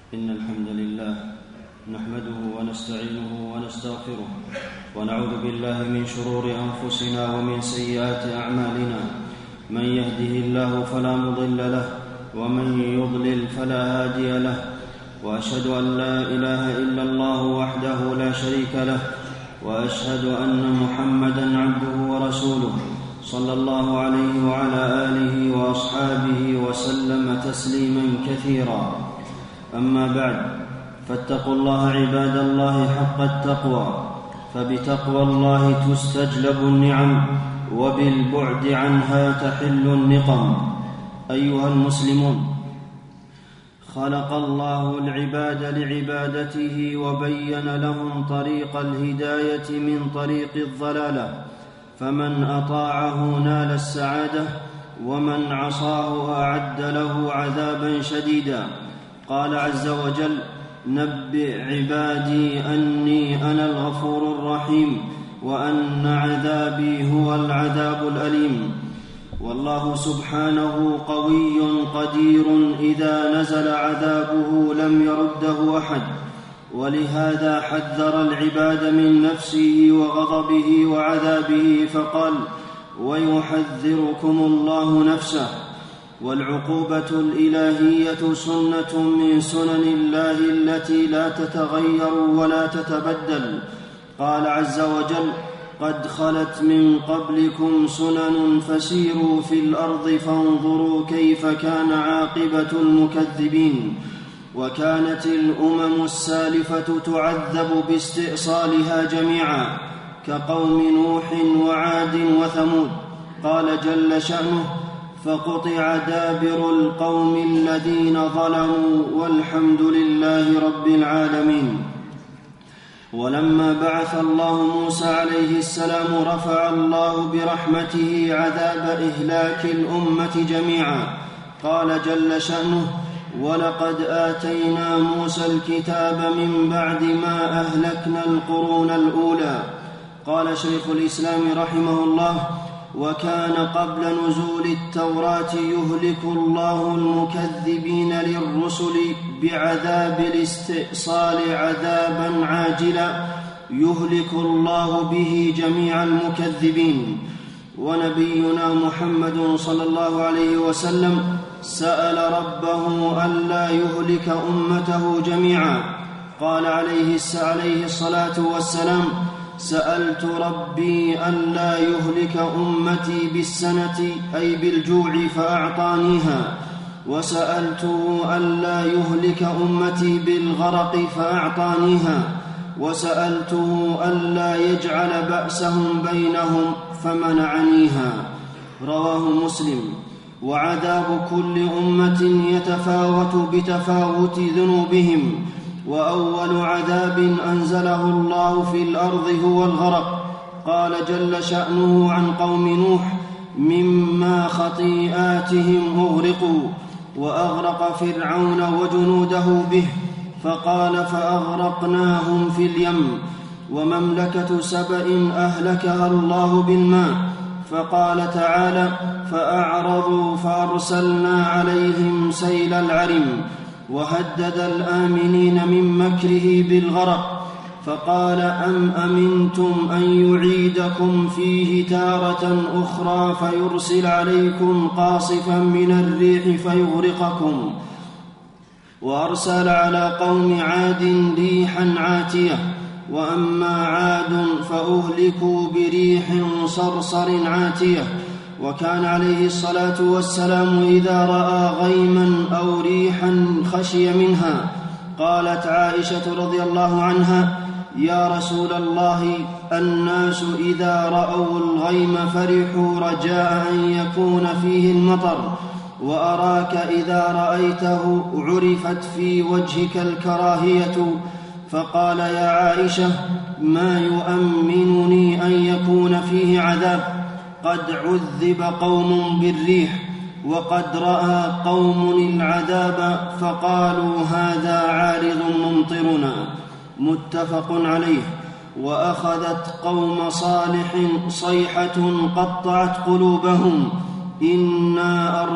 إن الحمد لله نحمده ونستعينه ونستغفره ونعوذ بالله من شرور أنفسنا ومن سيئات أعمالنا. من يهده الله فلا مضل له ومن يضلل فلا هادي له، وأشهد أن لا إله إلا الله وحده لا شريك له، وأشهد أن محمدًا عبده ورسوله صلى الله عليه وعلى آله وأصحابه وسلم تسليمًا كثيرا. أما بعد، فاتقوا الله عباد الله حق التقوى، فبتقوى الله تستجلب النعم، وبالبعد عنها تحل النقم. أيها المسلمون، خلق الله العباد لعبادته وبين لهم طريق الهداية من طريق الضلالة، فمن أطاعه نال السعادة، ومن عصاه أعد له عذابا شديدا. قال عز وجل: نبئ عبادي أني أنا الغفور الرحيم وأن عذابي هو العذاب الأليم. والله سبحانه قوي قدير، إذا نزل عذابه لم يرده أحد، ولهذا حذر العباد من نفسه وغضبه وعذابه فقال: ويحذركم الله نفسه. والعقوبة الإلهية سنة من سنن الله التي لا تتغير ولا تتبدل. قال عز وجل: قد خلت من قبلكم سنن فسيروا في الأرض فانظروا كيف كان عاقبة المكذبين. وكانت الأمم السالفة تعذب باستئصالها جميعا، كقوم نوح وعاد وثمود. قال جل شأنه: فقطع دابر القوم الذين ظلموا والحمد لله رب العالمين. ولما بعث الله موسى عليه السلام رفع الله برحمته عذاب إهلاك الأمة جميعا. قال جل شأنه: ولقد آتينا موسى الكتاب من بعد ما أهلكنا القرون الأولى. قال شيخ الإسلام رحمه الله: وكان قبل نزول التوراة يهلك الله المكذبين للرسل بعذاب الاستئصال عذابا عاجلا يهلك الله به جميع المكذبين. ونبينا محمد صلى الله عليه وسلم سأل ربه ألا يهلك أمته جميعا. قال عليه الصلاة والسلام: سألت ربي ألا يهلك أمتي بالسنة أي بالجوع فأعطانيها، وسألته ألا يهلك أمتي بالغرق فأعطانيها، وسألته ألا يجعل بأسهم بينهم فمنعنيها. رواه مسلم. وعذاب كل أمة يتفاوت بتفاوت ذنوبهم، وأول عذاب أنزله الله في الأرض هو الغرق. قال جل شأنه عن قوم نوح: مما خطيئاتهم أغرقوا، وأغرق فرعون وجنوده به. فقال: فأغرقناهم في اليم. ومملكة سبأ أهلكها الله بالماء. فقال تعالى: فأعرضوا فأرسلنا عليهم سيل العرم. وهدد الآمنين من مكره بالغرق. فقال: أم أمنتم أن يعيدكم فيه تارة أخرى فيرسل عليكم قاصفا من الريح فيغرقكم. وأرسل على قوم عاد ريحا عاتية. وأما عاد فأهلكوا بريح صرصر عاتية. وكان عليه الصلاة والسلام إذا رأى غيما أو ريحا خشي منها. قالت عائشة رضي الله عنها: يا رسول الله، الناس إذا رأوا الغيم فرحوا رجاء أن يكون فيه المطر، وأراك إذا رأيته عرفت في وجهك الكراهية. فقال: يا عائشة، ما يؤمنني أن يكون فيه عذاب؟ قد عذب قوم بالريح، وقد رأى قوم العذاب فقالوا: هذا عارض ممطرنا. متفق عليه. وأخذت قوم صالح صيحة قطعت قلوبهم، إنا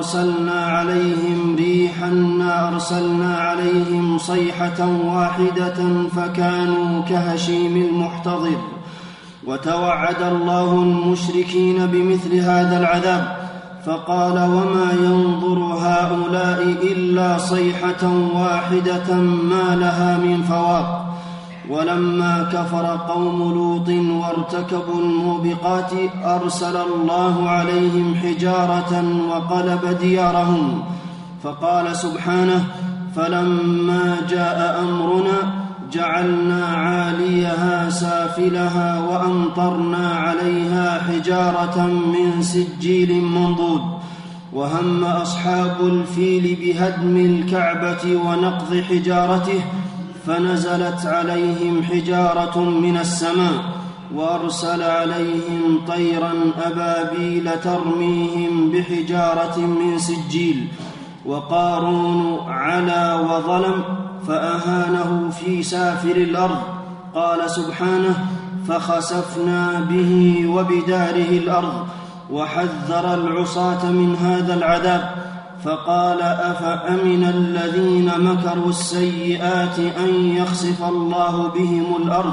أرسلنا عليهم صيحة واحدة فكانوا كهشيم المحتضر. وتوعد الله المشركين بمثل هذا العذاب فقال: وما ينظر هؤلاء إلا صيحة واحدة ما لها من فواق. ولما كفر قوم لوط وارتكبوا الموبقات أرسل الله عليهم حجارة وقلب ديارهم. فقال سبحانه: فلما جاء أمرنا جعلنا عاليها سافلها وأمطرنا عليها حجارة من سجيل منضود. وهم أصحاب الفيل بهدم الكعبة ونقض حجارته فنزلت عليهم حجارة من السماء وأرسل عليهم طيرا أبابيل ترميهم بحجارة من سجيل. وقارون علا وظلم فأهانه في سافل الأرض. قال سبحانه: فخسفنا به وبداره الأرض. وحذر العصاة من هذا العذاب فقال: أفأمن الذين مكروا السيئات أن يخسف الله بهم الأرض.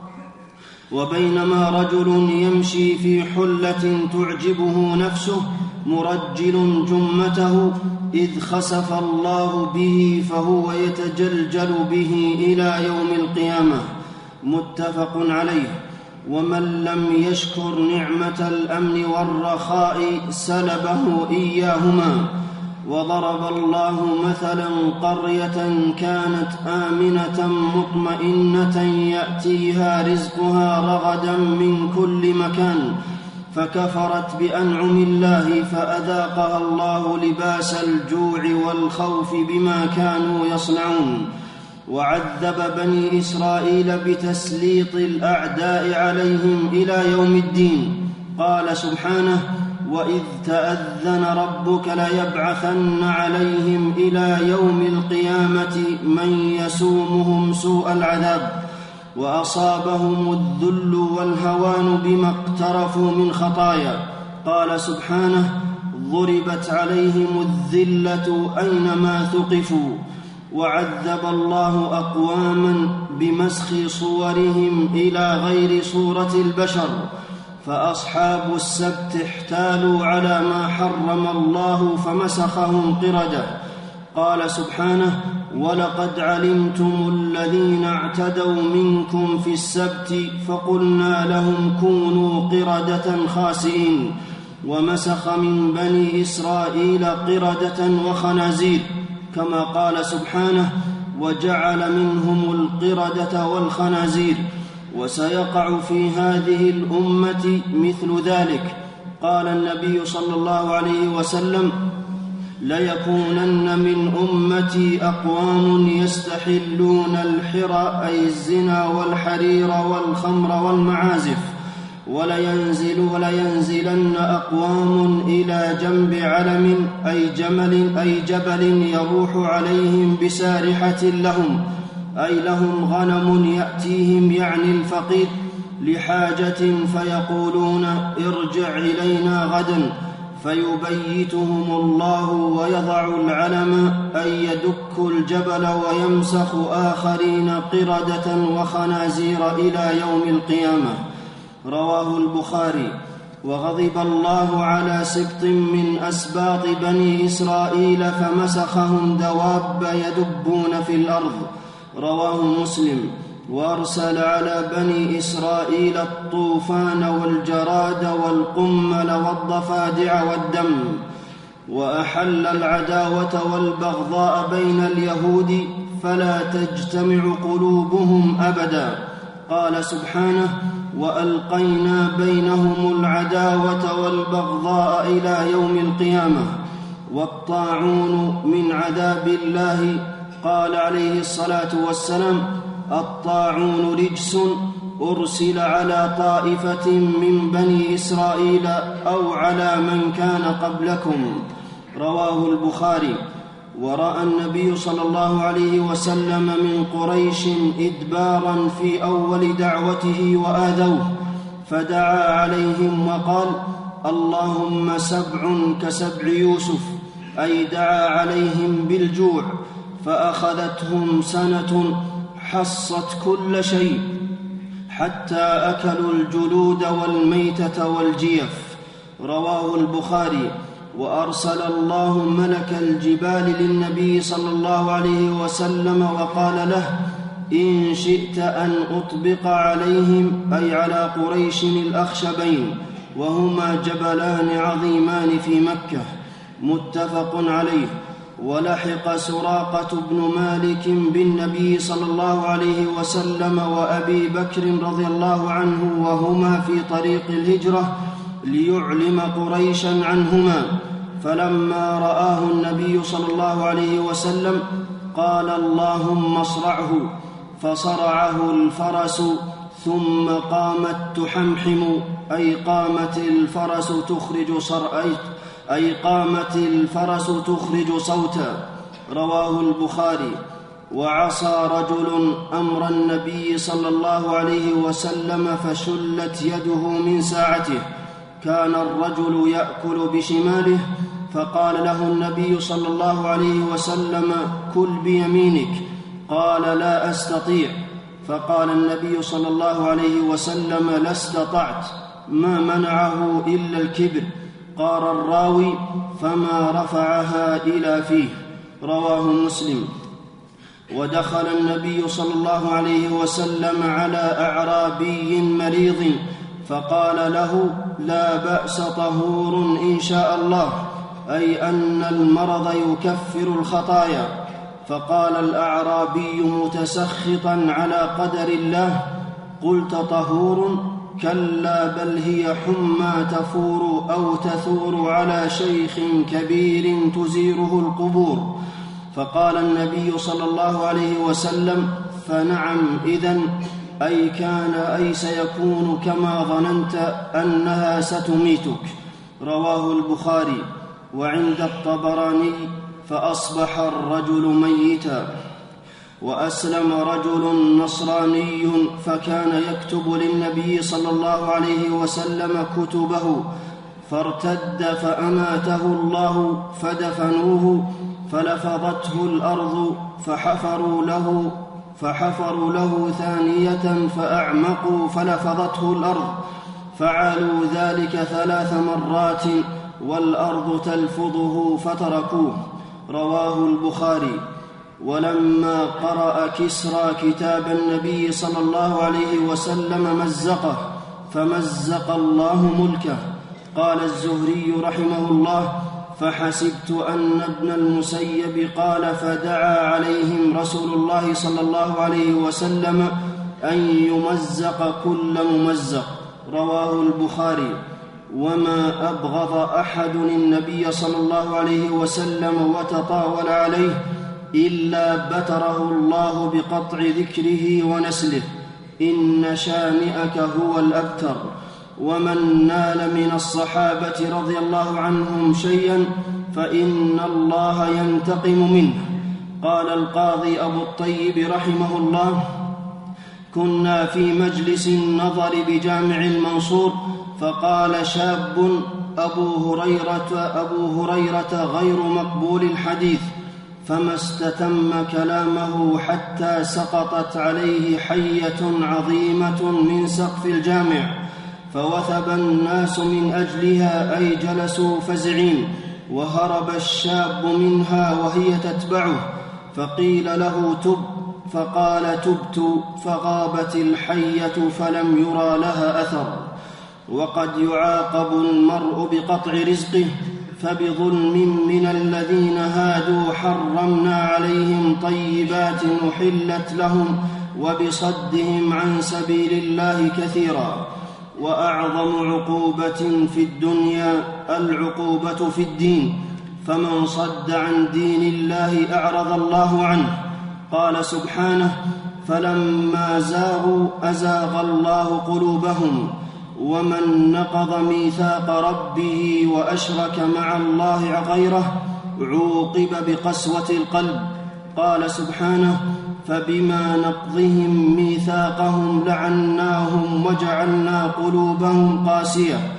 وبينما رجل يمشي في حلة تعجبه نفسه مرجل جمته إذ خسف الله به فهو يتجلجل به إلى يوم القيامة. متفق عليه. ومن لم يشكر نعمة الأمن والرخاء سلبه إياهما. وضرب الله مثلا قرية كانت آمنة مطمئنة يأتيها رزقها رغدا من كل مكان فكفرت بأنعم الله فأذاقها الله لباس الجوع والخوف بما كانوا يصنعون. وعذب بني إسرائيل بتسليط الأعداء عليهم إلى يوم الدين. قال سبحانه: وإذ تأذن ربك ليبعثن عليهم إلى يوم القيامة من يسومهم سوء العذاب. وأصابهم الذل والهوان بما اقترفوا من خطايا. قال سبحانه: ضربت عليهم الذلة أينما ثقفوا. وعذب الله أقواما بمسخ صورهم إلى غير صورة البشر. فأصحاب السبت احتالوا على ما حرم الله فمسخهم قردة. قال سبحانه: ولقد علمتم الذين اعتدوا منكم في السبت فقلنا لهم كونوا قردة خاسئين. ومسخ من بني إسرائيل قردة وخنازير كما قال سبحانه: وجعل منهم القردة والخنازير. وسيقع في هذه الأمة مثل ذلك. قال النبي صلى الله عليه وسلم: ليكونن من أمتي أقوام يستحلون الحرى أي الزنا والحرير والخمر والمعازف. ولينزلن أقوام إلى جنب علم أي جبل يروح عليهم بسارحة لهم أي لهم غنم يأتيهم يعني الفقير لحاجة فيقولون ارجع إلينا غدا فيبيتهم الله ويضع العلم أي يدك الجبل ويمسخ آخرين قردة وخنازير إلى يوم القيامة. رواه البخاري. وغضب الله على سبط من أسباط بني إسرائيل فمسخهم دواب يدبون في الأرض. رواه مسلم. وأرسل على بني إسرائيل الطوفان والجراد والقمل والضفادع والدم. وأحل العداوة والبغضاء بين اليهود فلا تجتمع قلوبهم أبدا. قال سبحانه: وألقينا بينهم العداوة والبغضاء إلى يوم القيامة. والطاعون من عذاب الله. قال عليه الصلاة والسلام: الطاعون رجس أرسل على طائفة من بني إسرائيل أو على من كان قبلكم. رواه البخاري. ورأى النبي صلى الله عليه وسلم من قريش إدبارا في أول دعوته وآذوه فدعا عليهم وقال: اللهم 7 كسبع يوسف، أي دعا عليهم بالجوع فأخذتهم سنة حصت كل شيء حتى أكلوا الجلود والميتة والجيف. رواه البخاري. وأرسل الله ملك الجبال للنبي صلى الله عليه وسلم وقال له: إن شئت أن أطبق عليهم، أي على قريش الأخشبين، وهما جبلان عظيمان في مكة. متفق عليه. ولحق سراقة بن مالك بالنبي صلى الله عليه وسلم وأبي بكر رضي الله عنه وهما في طريق الهجرة ليعلم قريشا عنهما، فلما رآه النبي صلى الله عليه وسلم قال: اللهم اصرعه، فصرعه الفرس ثم قامت تحمحم، أي قامت الفرس تخرج صوتا. رواه البخاري. وعصى رجل أمر النبي صلى الله عليه وسلم فشلت يده من ساعته. كان الرجل يأكل بشماله، فقال له النبي صلى الله عليه وسلم: كل بيمينك. قال: لا أستطيع. فقال النبي صلى الله عليه وسلم: لا استطعت. ما منعه إلا الكبر. قال الراوي: فما رفعها إلى فيه. رواه مسلم. ودخل النبي صلى الله عليه وسلم على أعرابي مريض فقال له: لا بأس، طهور إن شاء الله، أي أن المرض يكفر الخطايا. فقال الأعرابي متسخطا على قدر الله: قلت طهور؟ كلا، بل هي حمى تفور أو تثور على شيخ كبير تزيره القبور. فقال النبي صلى الله عليه وسلم: فنعم إذن، أي سيكون كما ظننت أنها ستميتك. رواه البخاري. وعند الطبراني: فأصبح الرجل ميتا. وأسلم رجل نصراني فكان يكتب للنبي صلى الله عليه وسلم كتبه، فارتد فأماته الله، فدفنوه، فلفظته الأرض، فحفروا له ثانية فأعمقوا، فلفظته الأرض، فعلوا ذلك 3 مرات والأرض تلفظه فتركوه. رواه البخاري. ولما قرأ كسرى كتاب النبي صلى الله عليه وسلم مزقه، فمزق الله ملكه. قال الزهري رحمه الله: فحسبت أن ابن المسيب قال: فدعا عليهم رسول الله صلى الله عليه وسلم أن يمزق كل ممزق. رواه البخاري. وما أبغض أحد النبي صلى الله عليه وسلم وتطاول عليه إلا بتره الله بقطع ذكره ونسله. إن شانئك هو الأبتر. ومن نال من الصحابة رضي الله عنهم شيئا فإن الله ينتقم منه. قال القاضي أبو الطيب رحمه الله: كنا في مجلس النظر بجامع المنصور، فقال شاب: أبو هريرة غير مقبول الحديث، فما استتم كلامه حتى سقطت عليه حية عظيمة من سقف الجامع، فوثب الناس من أجلها، أي جلسوا فزعين، وهرب الشاب منها وهي تتبعه، فقيل له: تب، فقال: تبت، فغابت الحية فلم يرى لها أثر. وقد يعاقب المرء بقطع رزقه، فبظلم من الذين هادوا حرمنا عليهم طيبات أحلت لهم، وبصدهم عن سبيل الله كثيرا. وأعظم عقوبة في الدنيا العقوبة في الدين، فمن صد عن دين الله أعرض الله عنه. قال سبحانه: فلما زاغوا أزاغ الله قلوبهم، ومن نقض ميثاق ربه وأشرك مع الله غيره عوقب بقسوة القلب. قال سبحانه: فبما نقضهم ميثاقهم لعناهم وجعلنا قلوبهم قاسية.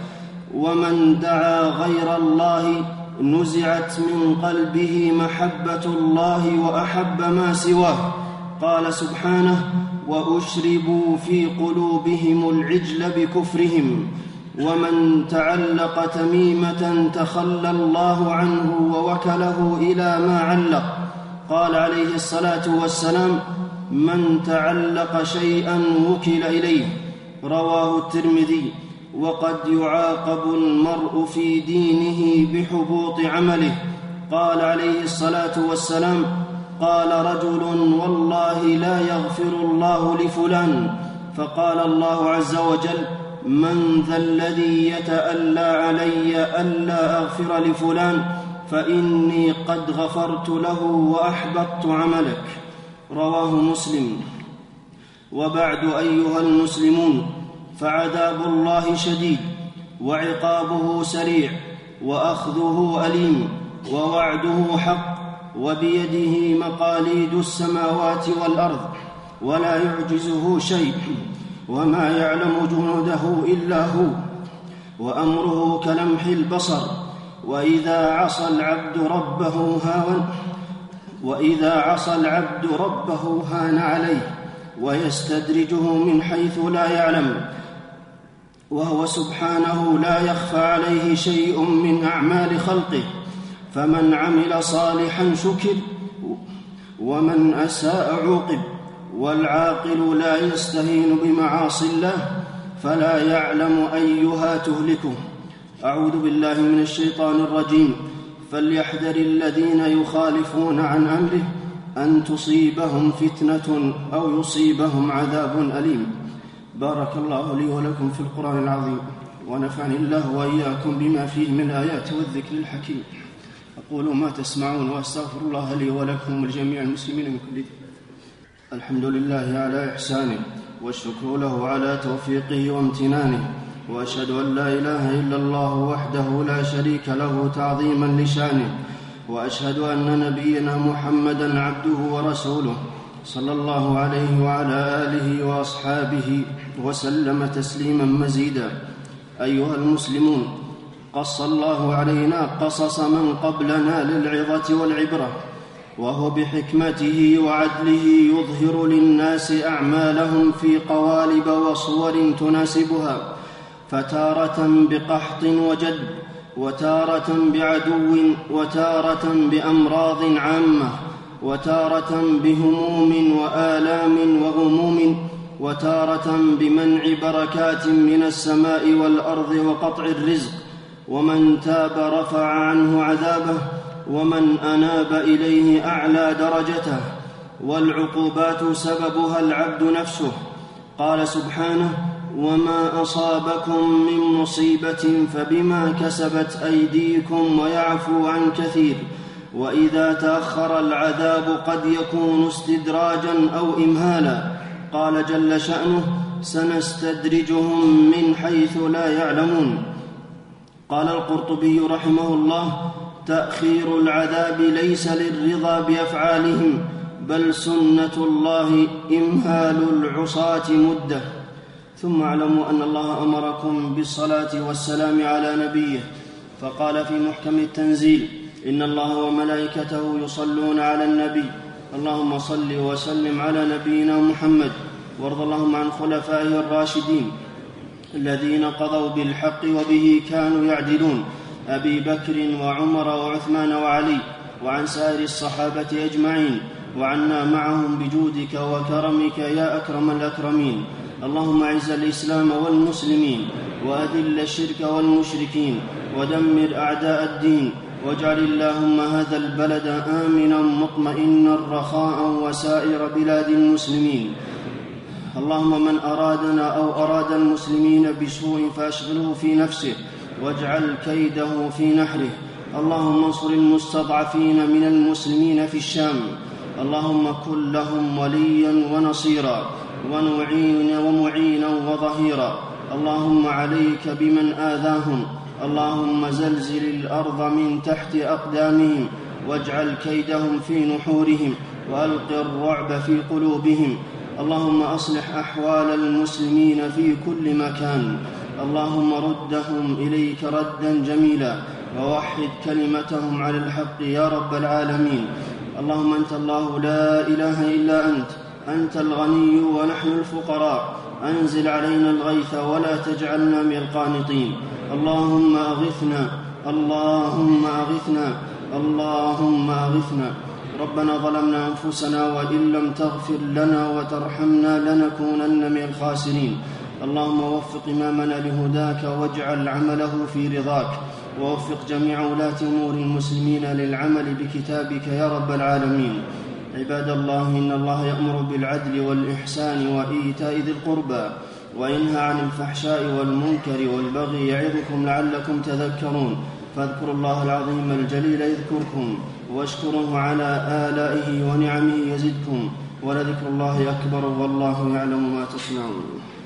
ومن دعا غير الله نزعت من قلبه محبة الله وأحب ما سواه. قال سبحانه: وأشربوا في قلوبهم العجل بكفرهم. ومن تعلق تميمة تخلى الله عنه ووكله إلى ما علق. قال عليه الصلاة والسلام: من تعلق شيئا وكل إليه. رواه الترمذي. وقد يعاقب المرء في دينه بحبوط عمله. قال عليه الصلاة والسلام: قال رجل: والله لا يغفر الله لفلان. فقال الله عز وجل: من ذا الذي يتألى علي ألا أغفر لفلان فإني قد غفرت له وأحبطت عملك. رواه مسلم. وبعد أيها المسلمون، فعذاب الله شديد، وعقابه سريع، وأخذه أليم، ووعده حق، وبيده مقاليد السماوات والأرض ولا يعجزه شيء، وما يعلم جنوده إلا هو، وأمره كلمح البصر. وإذا عصى العبد ربه هان عليه ويستدرجه من حيث لا يعلم، وهو سبحانه لا يخفى عليه شيء من أعمال خلقه. فمن عمل صالحا شكر، ومن أساء عوقب. والعاقل لا يستهين بمعاصي الله، فلا يعلم أيها تهلكه. أعوذ بالله من الشيطان الرجيم. فليحذر الذين يخالفون عن أمره أن تصيبهم فتنة أو يصيبهم عذاب أليم. بارك الله لي ولكم في القرآن العظيم، ونفعني الله وإياكم بما فيه من الآيات والذكر الحكيم. أقول ما تسمعون، وأستغفر الله لي ولكم ولجميع المسلمين من كل ذنب. الحمد لله على إحسانه، والشكر له على توفيقه وامتنانه، وأشهد أن لا إله إلا الله وحده لا شريك له تعظيما لشانه، وأشهد أن نبينا محمدا عبده ورسوله صلى الله عليه وعلى آله وأصحابه وسلم تسليما مزيدا. أيها المسلمون، قص الله علينا قصص من قبلنا للعظة والعبرة، وهو بحكمته وعدله يظهر للناس أعمالهم في قوالب وصور تناسبها، فتارة بقحط وجد، وتارة بعدو، وتارة بأمراض عامة، وتارة بهموم وآلام وغموم، وتارة بمنع بركات من السماء والأرض وقطع الرزق. ومن تاب رفع عنه عذابه، ومن أناب إليه أعلى درجته. والعقوبات سببها العبد نفسه. قال سبحانه: وما أصابكم من مصيبة فبما كسبت أيديكم ويعفو عن كثير. وإذا تأخر العذاب قد يكون استدراجا أو إمهالا. قال جل شأنه: سنستدرجهم من حيث لا يعلمون. قال القرطبي رحمه الله: تأخير العذاب ليس للرضا بأفعالهم، بل سنة الله إمهال العصاة مدة. ثم اعلموا أن الله أمركم بالصلاة والسلام على نبيه، فقال في محكم التنزيل: إن الله وملائكته يصلون على النبي، اللهم صل وسلم على نبينا محمد. وارض اللهم عن خلفائه الراشدين الذين قضوا بالحق وبه كانوا يعدلون، أبي بكر وعمر وعثمان وعلي، وعن سائر الصحابة أجمعين، وعنا معهم بجودك وكرمك يا أكرم الأكرمين. اللهم أعز الإسلام والمسلمين، وأذل الشرك والمشركين، ودمر أعداء الدين، واجعل اللهم هذا البلد آمنا مطمئنا رخاء وسائر بلاد المسلمين. اللهم من أرادنا أو أراد المسلمين بسوء فأشغله في نفسه، واجعل كيده في نحره. اللهم انصر المستضعفين من المسلمين في الشام. اللهم كن لهم وليا ونصيرا، ومعينا وظهيرا. اللهم عليك بمن آذاهم. اللهم زلزل الأرض من تحت أقدامهم، واجعل كيدهم في نحورهم، وألق الرعب في قلوبهم. اللهم أصلح أحوال المسلمين في كل مكان. اللهم ردهم إليك ردا جميلا ووحد كلمتهم على الحق يا رب العالمين. اللهم أنت الله لا إله إلا أنت الغني ونحن الفقراء، أنزل علينا الغيث ولا تجعلنا من القانطين. اللهم أغثنا اللهم أغثنا اللهم أغثنا. ربنا ظلمنا أنفسنا وإن لم تغفر لنا وترحمنا لنكونن من الخاسرين. اللهم وفق إمامنا لهداك واجعل عمله في رضاك، ووفق جميع ولاة أمور المسلمين للعمل بكتابك يا رب العالمين. عباد الله، إن الله يأمر بالعدل والإحسان وإيتاء ذي القربى وينهى عن الفحشاء والمنكر والبغي يعظكم لعلكم تذكرون. فاذكروا الله العظيم الجليل يذكركم، واشكروه على آلائه ونعمه يزدكم، ولذكر الله أكبر والله يعلم ما تصنعون.